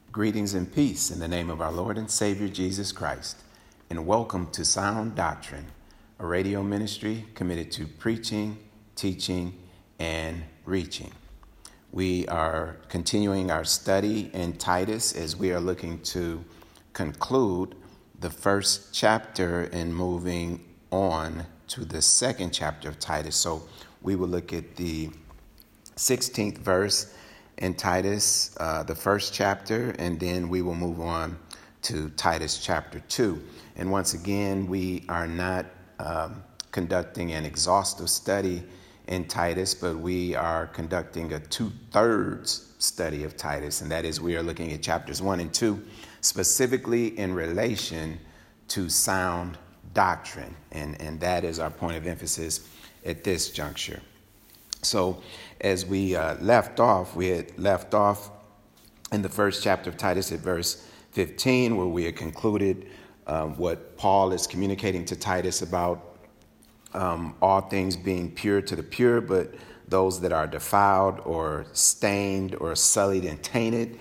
Greetings and peace in the name of our Lord and Savior Jesus Christ, and welcome to Sound Doctrine, a radio ministry committed to preaching, teaching, and reaching. We are continuing our study in Titus as we are looking to conclude the first chapter and moving on to the second chapter of Titus. So we will look at the 16th verse in Titus, the first chapter, and then we will move on to Titus chapter 2. And once again, we are not conducting an exhaustive study in Titus, but we are conducting a 2/3 study of Titus, and that is we are looking at chapters 1 and 2, specifically in relation to sound doctrine, and that is our point of emphasis at this juncture. So as we left off in the first chapter of Titus at verse 15, where we had concluded what Paul is communicating to Titus about all things being pure to the pure, but those that are defiled or stained or sullied and tainted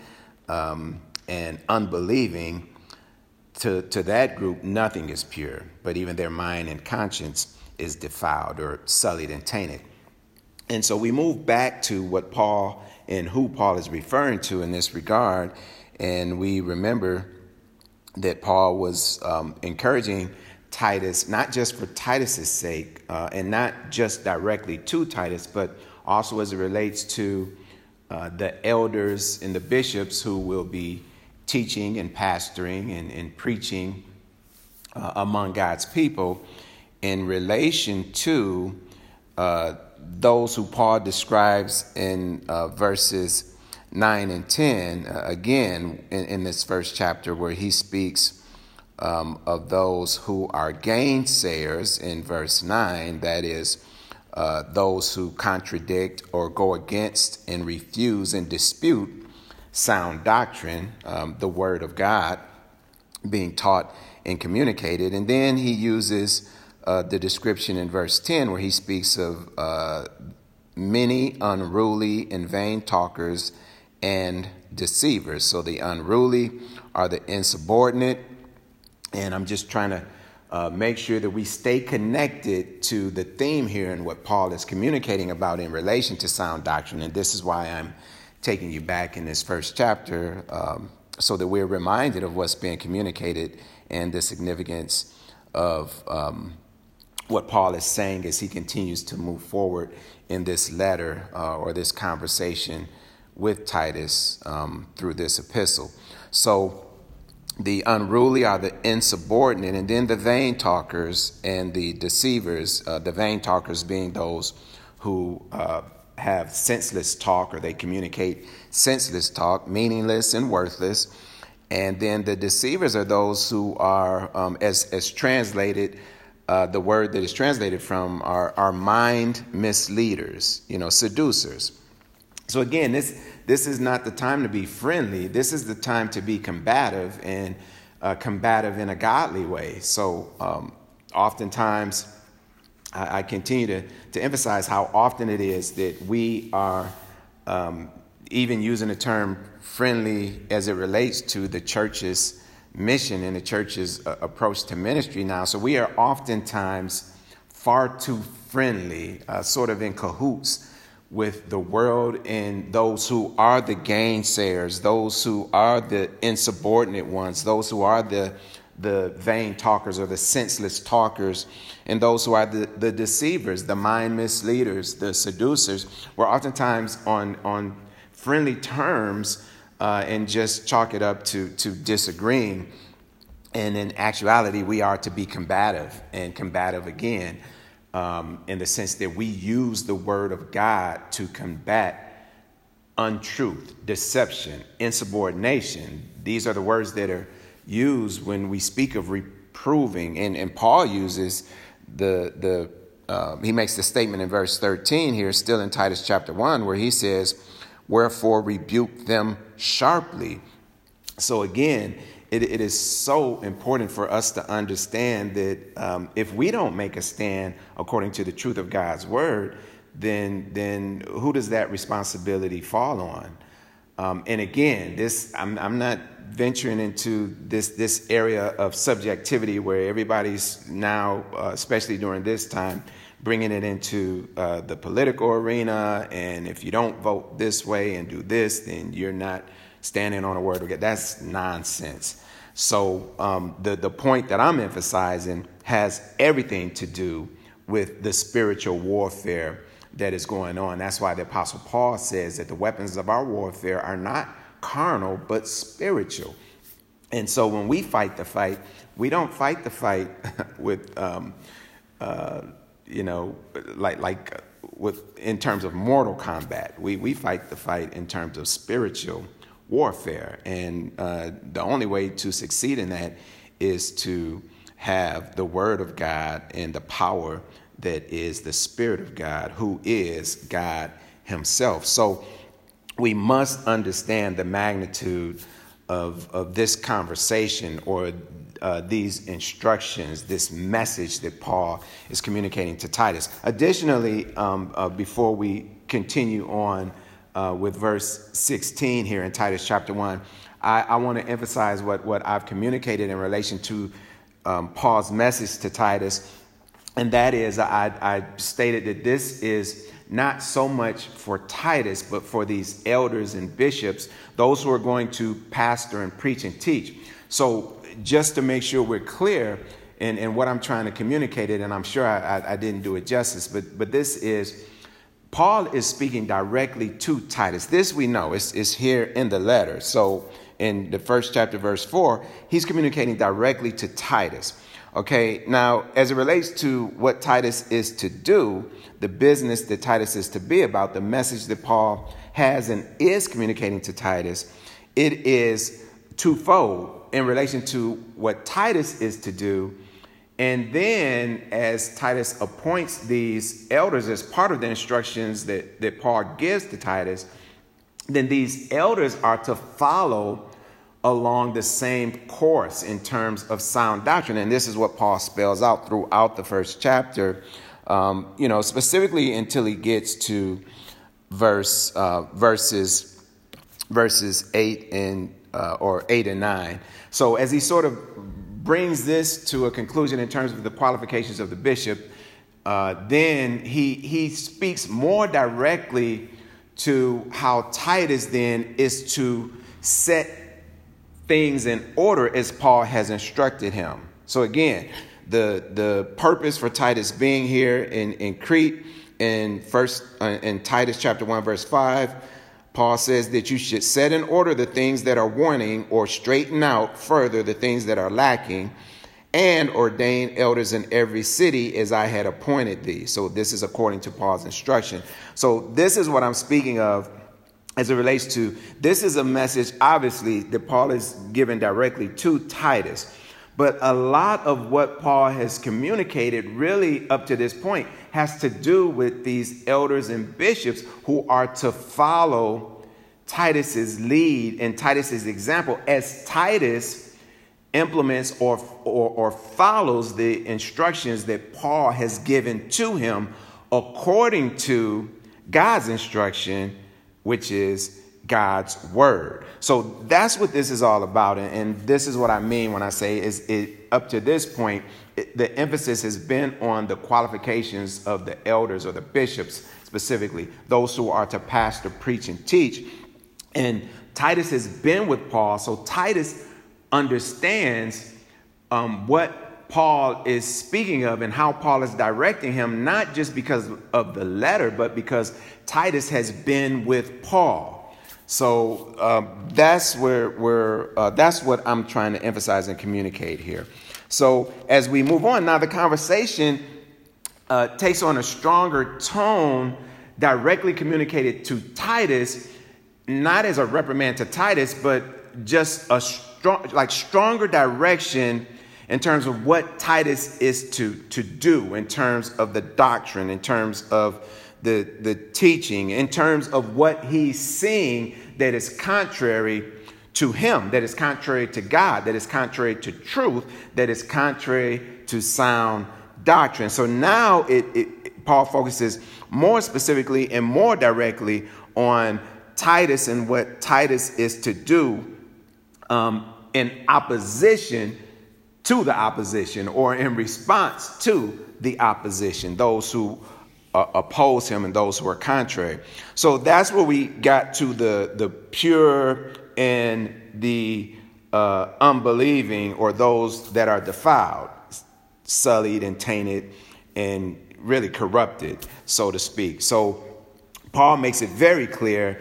and unbelieving, to that group, nothing is pure, but even their mind and conscience is defiled or sullied and tainted. And so we move back to what Paul and who Paul is referring to in this regard. And we remember that Paul was encouraging Titus, not just for Titus's sake, and not just directly to Titus, but also as it relates to the elders and the bishops who will be teaching and pastoring and preaching among God's people in relation to those who Paul describes in verses 9 and 10, again, in this first chapter, where he speaks of those who are gainsayers in verse 9, that is, those who contradict or go against and refuse and dispute sound doctrine, the word of God being taught and communicated. And then he uses the description in verse 10, where he speaks of many unruly and vain talkers and deceivers. So the unruly are the insubordinate. And I'm just trying to make sure that we stay connected to the theme here and what Paul is communicating about in relation to sound doctrine. And this is why I'm taking you back in this first chapter, so that we're reminded of what's being communicated and the significance of what Paul is saying as he continues to move forward in this letter or this conversation with Titus through this epistle. So the unruly are the insubordinate, and then the vain talkers and the deceivers, the vain talkers being those who have senseless talk, or they communicate senseless talk, meaningless and worthless. And then the deceivers are those who are, as translated, the word that is translated from are mind misleaders, seducers. So again, this is not the time to be friendly. This is the time to be combative, and combative in a godly way. So oftentimes I continue to emphasize how often it is that we are even using the term friendly as it relates to the church's mission and the church's approach to ministry now. So we are oftentimes far too friendly, sort of in cahoots with the world and those who are the gainsayers, those who are the insubordinate ones, those who are the vain talkers or the senseless talkers, and those who are the deceivers, the mind misleaders, the seducers. We're oftentimes on friendly terms and just chalk it up to disagreeing. And in actuality, we are to be combative and combative again, in the sense that we use the word of God to combat untruth, deception, insubordination. These are the words that are used when we speak of reproving. And Paul uses he makes the statement in verse 13 here, still in Titus chapter 1, where he says, "Wherefore rebuke them sharply." So again, it is so important for us to understand that if we don't make a stand according to the truth of God's word, then who does that responsibility fall on? And again, I'm not venturing into this area of subjectivity where everybody's now, especially during this time, bringing it into the political arena. And if you don't vote this way and do this, then you're not standing on a word of God. That's nonsense. So the point that I'm emphasizing has everything to do with the spiritual warfare that is going on. That's why the Apostle Paul says that the weapons of our warfare are not carnal, but spiritual. And so when we fight the fight, we don't fight the fight with, in terms of mortal combat. We fight the fight in terms of spiritual warfare. And the only way to succeed in that is to have the word of God and the power that is the Spirit of God, who is God himself. So we must understand the magnitude of this conversation or these instructions, this message that Paul is communicating to Titus. Additionally, before we continue on with verse 16 here in Titus chapter 1, I want to emphasize what I've communicated in relation to Paul's message to Titus. And that is, I stated that this is not so much for Titus, but for these elders and bishops, those who are going to pastor and preach and teach. So just to make sure we're clear in what I'm trying to communicate it, and I'm sure I didn't do it justice, but this is, Paul is speaking directly to Titus. This we know, it's here in the letter. So in the first chapter, verse 4, he's communicating directly to Titus. Okay, now, as it relates to what Titus is to do, the business that Titus is to be about, the message that Paul has and is communicating to Titus, it is twofold in relation to what Titus is to do. And then as Titus appoints these elders as part of the instructions that Paul gives to Titus, then these elders are to follow along the same course in terms of sound doctrine. And this is what Paul spells out throughout the first chapter, specifically until he gets to verses 8 and 9. So as he sort of brings this to a conclusion in terms of the qualifications of the bishop, then he speaks more directly to how Titus then is to set things in order as Paul has instructed him. So again, the purpose for Titus being here in Crete in Titus chapter 1, verse 5, Paul says that you should set in order the things that are wanting or straighten out further the things that are lacking and ordain elders in every city as I had appointed thee. So this is according to Paul's instruction. So this is what I'm speaking of as it relates to, this is a message, obviously, that Paul is giving directly to Titus. But a lot of what Paul has communicated really up to this point has to do with these elders and bishops who are to follow Titus's lead and Titus's example as Titus implements or follows the instructions that Paul has given to him according to God's instruction, which is God's word. So that's what this is all about. And this is what I mean when I say up to this point, the emphasis has been on the qualifications of the elders or the bishops, specifically those who are to pastor, preach, and teach. And Titus has been with Paul. So Titus understands what Paul is speaking of and how Paul is directing him, not just because of the letter, but because Titus has been with Paul. So that's that's what I'm trying to emphasize and communicate here. So as we move on, now the conversation takes on a stronger tone directly communicated to Titus, not as a reprimand to Titus, but just a stronger direction in terms of what Titus is to do, in terms of the doctrine, in terms of the teaching, in terms of what he's seeing that is contrary to him, that is contrary to God, that is contrary to truth, that is contrary to sound doctrine. So now Paul focuses more specifically and more directly on Titus and what Titus is to do in opposition to the opposition, or in response to the opposition, those who oppose him and those who are contrary. So that's where we got to the pure and the unbelieving, or those that are defiled, sullied and tainted and really corrupted, so to speak. So Paul makes it very clear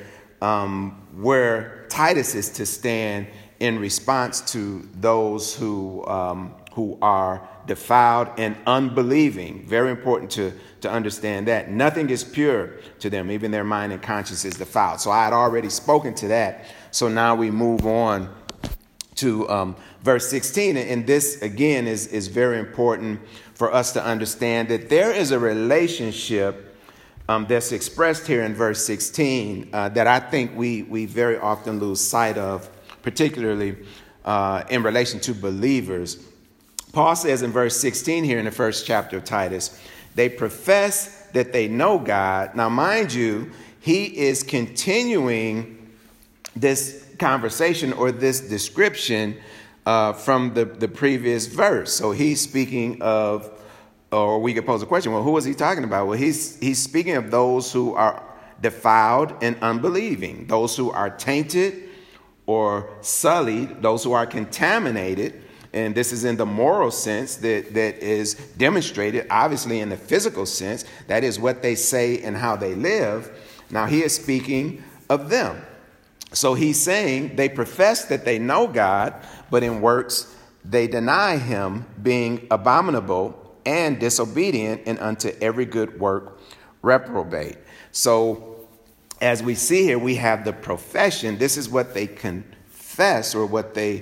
where Titus is to stand in response to those who are defiled and unbelieving. Very important to understand that. Nothing is pure to them. Even their mind and conscience is defiled. So I had already spoken to that. So now we move on to verse 16. And this, again, is very important for us to understand that there is a relationship that's expressed here in verse 16 that I think we very often lose sight of, particularly in relation to believers. Paul says in verse 16 here in the first chapter of Titus, they profess that they know God. Now, mind you, he is continuing this conversation or this description from the previous verse. So he's speaking of, or we could pose a question, well, who is he talking about? Well, he's speaking of those who are defiled and unbelieving, those who are tainted or sullied, those who are contaminated. And this is in the moral sense that is demonstrated, obviously, in the physical sense. That is what they say and how they live. Now, he is speaking of them. So he's saying they profess that they know God, but in works they deny him, being abominable and disobedient, and unto every good work reprobate. So as we see here, we have the profession. This is what they confess, or what they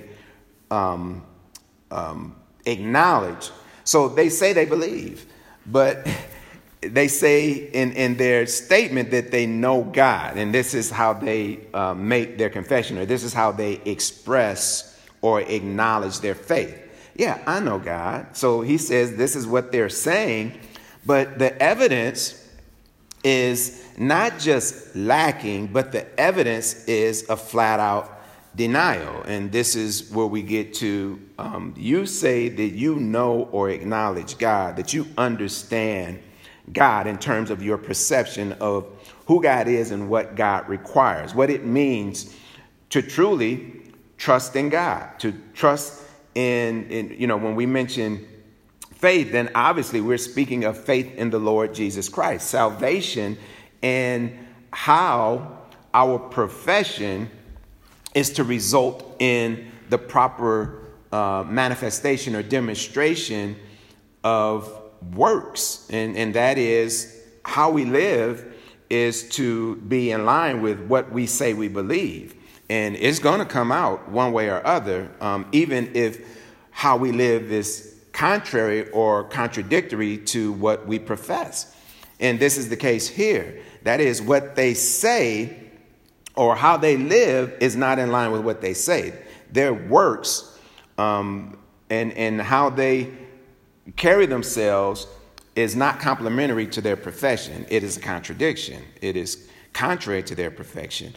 acknowledge. So they say they believe, but they say in their statement that they know God. And this is how they make their confession, or this is how they express or acknowledge their faith. Yeah, I know God. So he says this is what they're saying, but the evidence is not just lacking, but the evidence is a flat out denial. And this is where we get to, you say that you know or acknowledge God, that you understand God in terms of your perception of who God is and what God requires, what it means to truly trust in God, to trust in when we mention faith, then obviously we're speaking of faith in the Lord Jesus Christ, salvation, and how our profession is to result in the proper manifestation or demonstration of works. And that is how we live is to be in line with what we say we believe. And it's going to come out one way or other, even if how we live is contrary or contradictory to what we profess. And this is the case here. That is, what they say or how they live is not in line with what they say. Their works and how they carry themselves is not complementary to their profession. It is a contradiction. It is contrary to their profession.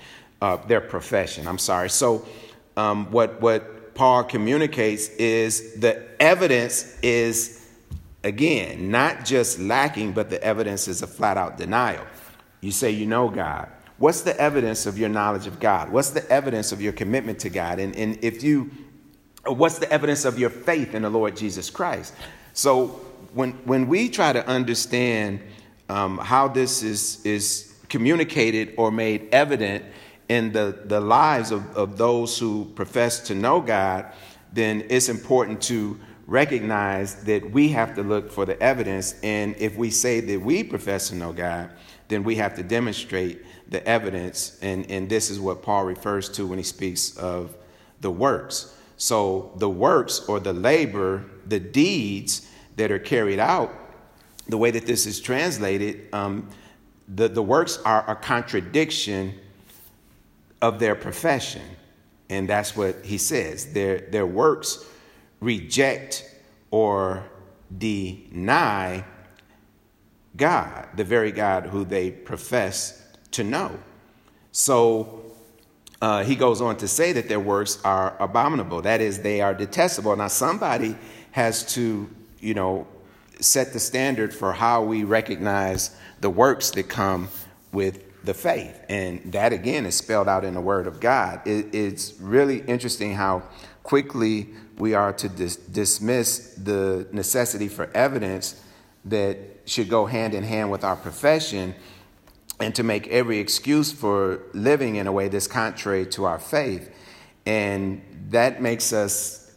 So what Paul communicates is the evidence is, again, not just lacking, but the evidence is a flat out denial. You say you know God. What's the evidence of your knowledge of God? What's the evidence of your commitment to God? And what's the evidence of your faith in the Lord Jesus Christ? So when we try to understand how this is communicated or made evident in the lives of those who profess to know God, then it's important to recognize that we have to look for the evidence. And if we say that we profess to know God, then we have to demonstrate the evidence. And this is what Paul refers to when he speaks of the works. So the works, or the labor, the deeds that are carried out, the way that this is translated, the works are a contradiction of their profession. And that's what he says. Their works reject or deny God, the very God who they profess to know. So he goes on to say that their works are abominable. That is, they are detestable. Now, somebody has to, set the standard for how we recognize the works that come with the faith. And that, again, is spelled out in the Word of God. It's really interesting how quickly we are to dismiss the necessity for evidence that should go hand in hand with our profession, and to make every excuse for living in a way that's contrary to our faith. And that makes us,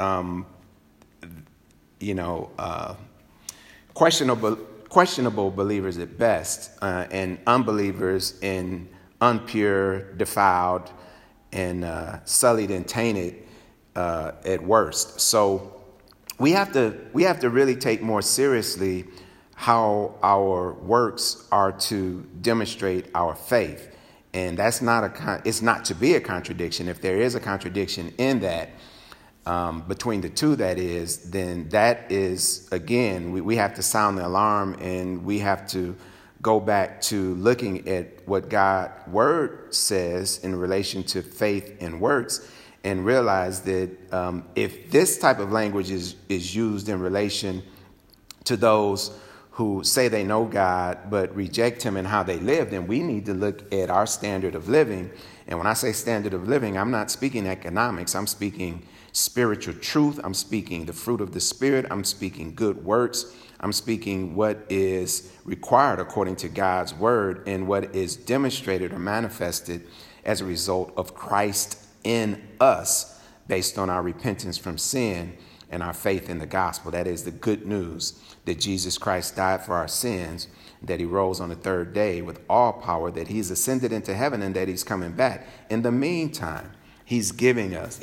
questionable believers at best, and unbelievers in unpure, defiled, and sullied and tainted at worst. So we have to really take more seriously how our works are to demonstrate our faith. And that's it's not to be a contradiction. If there is a contradiction in that, between the two, then that is, again, we have to sound the alarm, and we have to go back to looking at what God's word says in relation to faith and works, and realize that if this type of language is used in relation to those who say they know God but reject him and how they live, then we need to look at our standard of living. And when I say standard of living, I'm not speaking economics. I'm speaking spiritual truth. I'm speaking the fruit of the Spirit. I'm speaking good works. I'm speaking what is required according to God's word, and what is demonstrated or manifested as a result of Christ in us based on our repentance from sin and our faith in the gospel. That is the good news that Jesus Christ died for our sins, that he rose on the third day with all power, that he's ascended into heaven, and that he's coming back. In the meantime, he's given us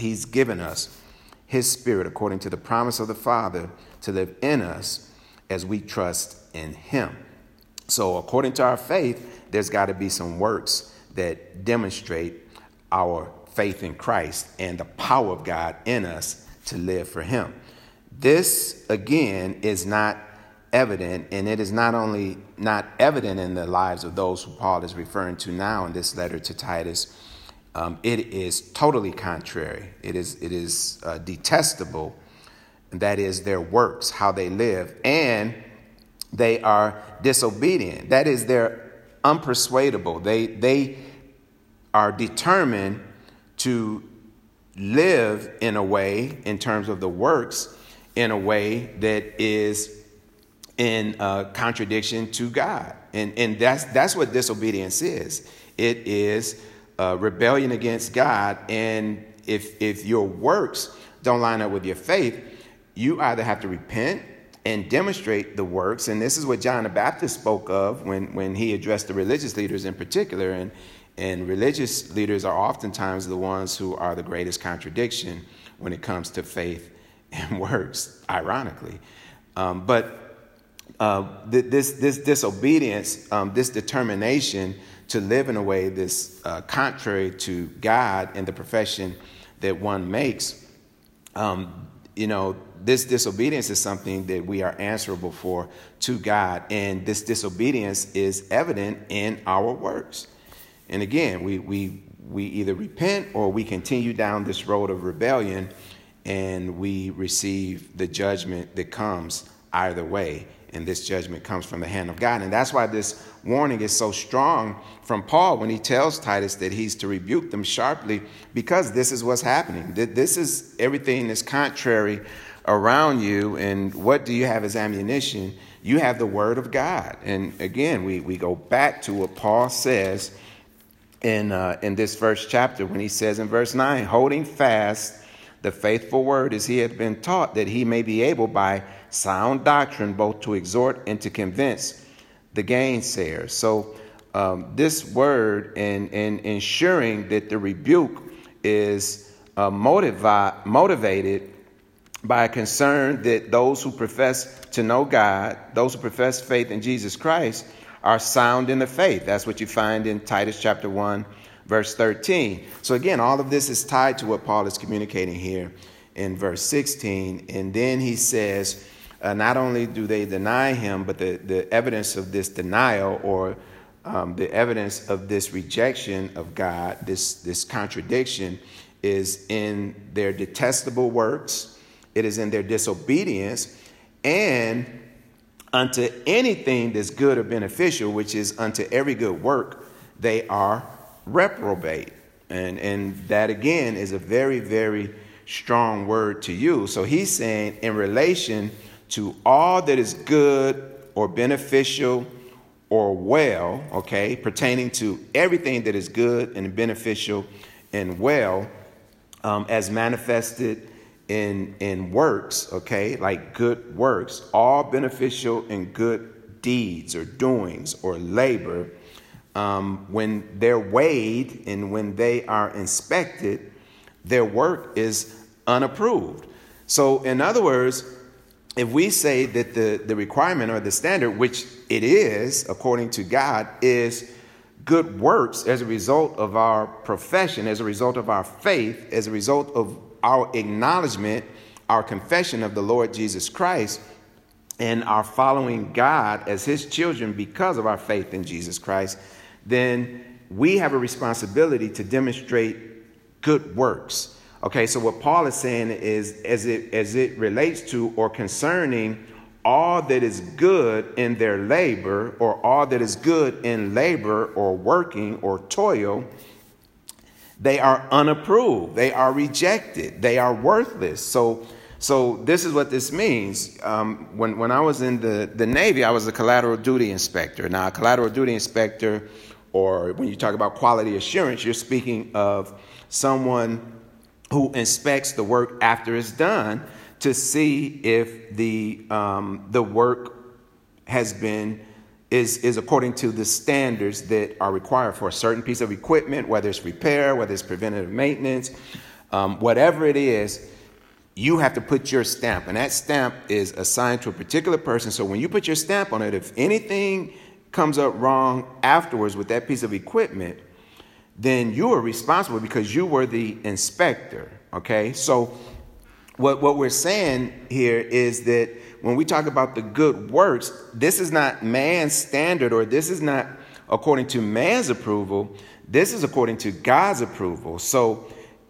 his Spirit according to the promise of the Father to live in us as we trust in him. So according to our faith, there's got to be some works that demonstrate our faith in Christ and the power of God in us to live for him. This, again, is not evident, and it is not only not evident in the lives of those who Paul is referring to now in this letter to Titus. It is totally contrary. It is detestable. That is their works, how they live, and they are disobedient. That is, they're unpersuadable. They are determined to live in a way, in terms of the works, in a way that is in contradiction to God. And that's what disobedience is. It is rebellion against God. And if your works don't line up with your faith, you either have to repent and demonstrate the works. And this is what John the Baptist spoke of when he addressed the religious leaders in particular. And religious leaders are oftentimes the ones who are the greatest contradiction when it comes to faith and works, ironically. This disobedience, this determination to live in a way that's contrary to God and the profession that one makes, this disobedience is something that we are answerable for to God. And this disobedience is evident in our works. And again, we either repent or we continue down this road of rebellion, and we receive the judgment that comes either way. And this judgment comes from the hand of God. And that's why this warning is so strong from Paul when he tells Titus that he's to rebuke them sharply, because this is what's happening. This is everything that's contrary around you. And what do you have as ammunition? You have the word of God. And again, we go back to what Paul says in this first chapter when he says in verse 9, holding fast the faithful word as he had been taught, that he may be able by sound doctrine both to exhort and to convince the gainsayers. So this word and ensuring that the rebuke is motivated by a concern that those who profess to know God, those who profess faith in Jesus Christ, are sound in the faith. That's what you find in Titus chapter 1, verse 13. So again, all of this is tied to what Paul is communicating here in verse 16. And then he says, not only do they deny him, but the evidence of this denial or the evidence of this rejection of God, this contradiction, is in their detestable works. It is in their disobedience, and unto anything that's good or beneficial, which is unto every good work, they are reprobate. And that, again, is a very, very strong word to use. So he's saying in relation to all that is good or beneficial or well, okay, pertaining to everything that is good and beneficial and well, as manifested in works, okay, like good works, all beneficial and good deeds or doings or labor, when they're weighed and when they are inspected, their work is unapproved. So in other words, if we say that the requirement or the standard, which it is according to God, is good works as a result of our profession, as a result of our faith, as a result of our acknowledgement, our confession of the Lord Jesus Christ, and our following God as his children because of our faith in Jesus Christ, then we have a responsibility to demonstrate good works. Okay, so what Paul is saying is, as it relates to or concerning all that is good in their labor, or all that is good in labor or working or toil, they are unapproved. They are rejected. They are worthless. So this is what this means. When I was in the Navy, I was a collateral duty inspector. Now, a collateral duty inspector, or when you talk about quality assurance, you're speaking of someone who inspects the work after it's done to see if the work is according to the standards that are required for a certain piece of equipment, whether it's repair, whether it's preventative maintenance, whatever it is. You have to put your stamp, and that stamp is assigned to a particular person. So when you put your stamp on it, if anything comes up wrong afterwards with that piece of equipment, then you are responsible because you were the inspector. Okay, so what we're saying here is that when we talk about the good works, this is not man's standard, or this is not according to man's approval. This is according to God's approval. So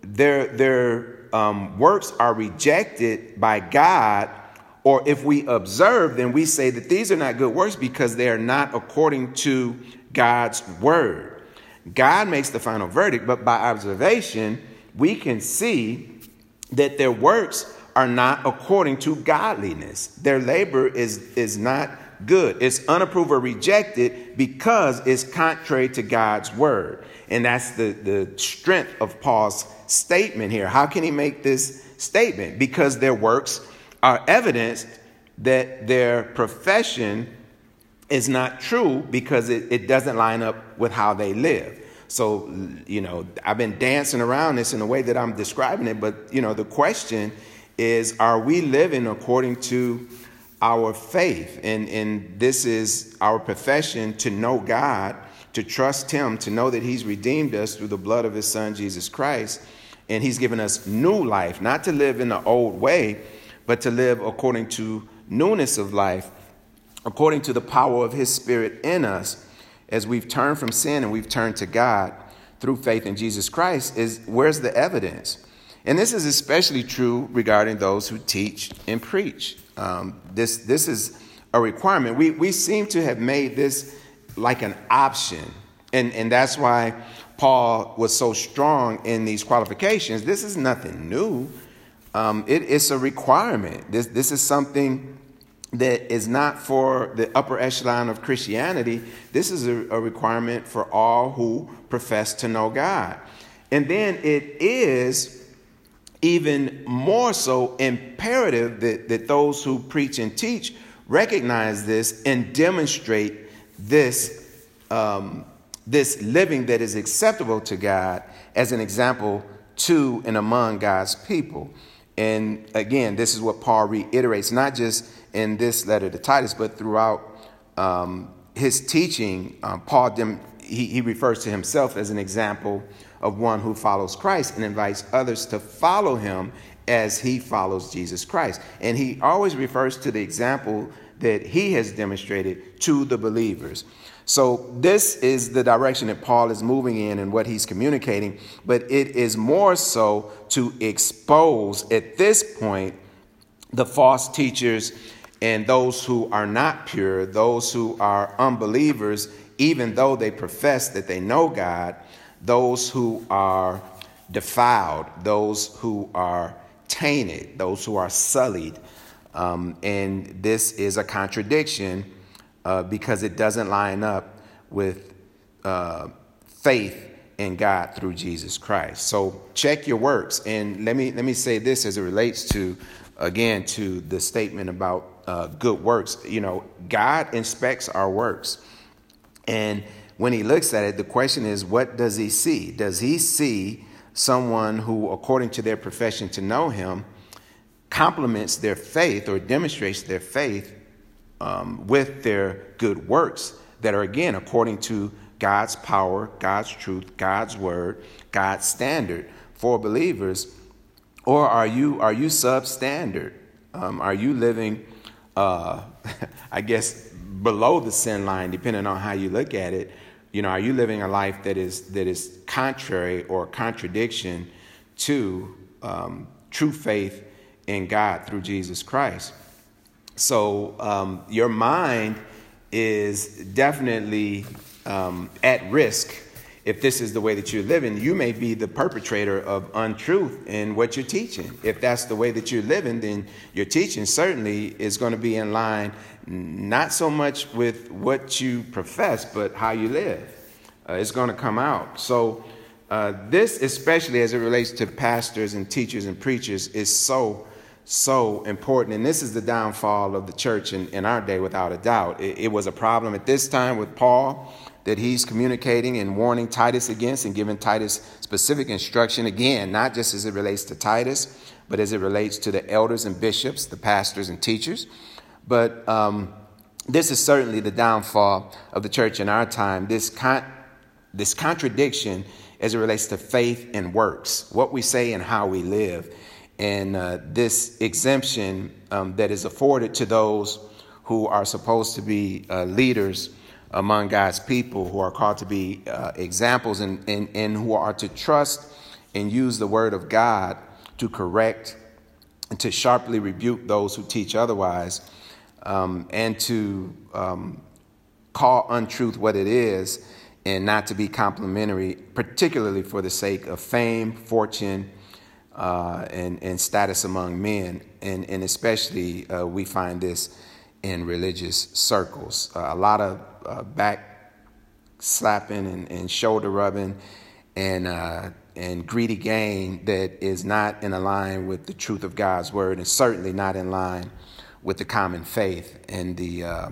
their works are rejected by God, or if we observe, then we say that these are not good works because they are not according to God's word. God makes the final verdict, but by observation, we can see that their works are not according to godliness. Their labor is not good. It's unapproved or rejected because it's contrary to God's word. And that's the strength of Paul's statement here. How can he make this statement? Because their works are evidence that their profession is not true because it doesn't line up with how they live. So, I've been dancing around this in the way that I'm describing it. But, the question is, are we living according to our faith? And this is our profession, to know God, to trust him, to know that he's redeemed us through the blood of his son, Jesus Christ. And he's given us new life, not to live in the old way, but to live according to newness of life, according to the power of his spirit in us. As we've turned from sin and we've turned to God through faith in Jesus Christ, where's the evidence? And this is especially true regarding those who teach and preach. This is a requirement. We seem to have made this like an option. And that's why Paul was so strong in these qualifications. This is nothing new. It's a requirement. This is something that is not for the upper echelon of Christianity. This is a requirement for all who profess to know God. And then it is even more so imperative that those who preach and teach recognize this and demonstrate this living that is acceptable to God as an example to and among God's people. And again, this is what Paul reiterates, not just in this letter to Titus, but throughout his teaching. Paul he refers to himself as an example of one who follows Christ and invites others to follow him as he follows Jesus Christ. And he always refers to the example that he has demonstrated to the believers. So this is the direction that Paul is moving in and what he's communicating, but it is more so to expose at this point the false teachers and those who are not pure, those who are unbelievers, even though they profess that they know God, those who are defiled, those who are tainted, those who are sullied. And this is a contradiction because it doesn't line up with faith in God through Jesus Christ. So check your works. And let me say this as it relates to, again, to the statement about good works. You know, God inspects our works. And when he looks at it, the question is, what does he see? Does he see someone who, according to their profession to know him, complements their faith or demonstrates their faith with their good works that are, again, according to God's power, God's truth, God's word, God's standard for believers? Or are you substandard? Are you living, I guess, below the sin line, depending on how you look at it? You know, are you living a life that is contrary or contradiction to true faith in God through Jesus Christ? So your mind is definitely at risk if this is the way that you're living. You may be the perpetrator of untruth in what you're teaching. If that's the way that you're living, then your teaching certainly is going to be in line, not so much with what you profess, but how you live. It's going to come out. So this, especially as it relates to pastors and teachers and preachers, is so important. And this is the downfall of the church in our day, without a doubt. It was a problem at this time with Paul that he's communicating and warning Titus against and giving Titus specific instruction, again, not just as it relates to Titus, but as it relates to the elders and bishops, the pastors and teachers. But this is certainly the downfall of the church in our time, this contradiction as it relates to faith and works, what we say and how we live. And this exemption that is afforded to those who are supposed to be leaders among God's people, who are called to be examples and who are to trust and use the word of God to correct and to sharply rebuke those who teach otherwise, and to call untruth what it is, and not to be complimentary, particularly for the sake of fame, fortune, and status among men. And especially we find this in religious circles. A lot of back slapping and shoulder rubbing and greedy gain that is not in line with the truth of God's word, and certainly not in line with the common faith and the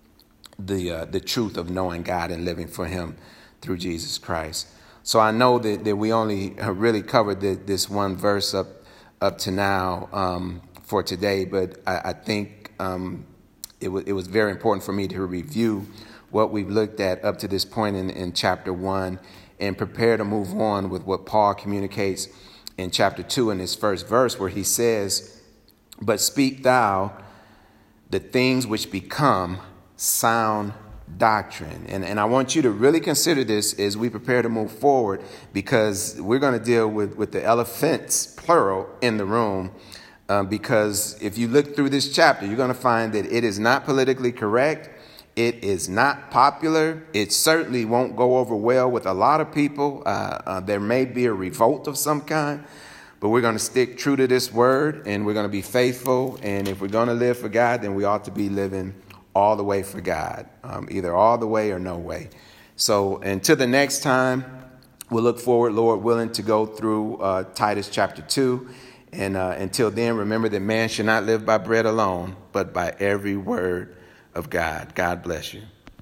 truth of knowing God and living for him through Jesus Christ. So I know that we only really covered this one verse up to now for today, but I think it was very important for me to review what we've looked at up to this point in chapter 1 and prepare to move on with what Paul communicates in chapter 2 in his first verse, where he says, "But speak thou the things which become sound doctrine." And I want you to really consider this as we prepare to move forward, because we're going to deal with the elephants, plural, in the room. Because if you look through this chapter, you're going to find that it is not politically correct. It is not popular. It certainly won't go over well with a lot of people. There may be a revolt of some kind, but we're going to stick true to this word, and we're going to be faithful. And if we're going to live for God, then we ought to be living all the way for God, either all the way or no way. So until the next time, we'll look forward, Lord willing, to go through Titus chapter 2. And until then, remember that man should not live by bread alone, but by every word of God. God bless you.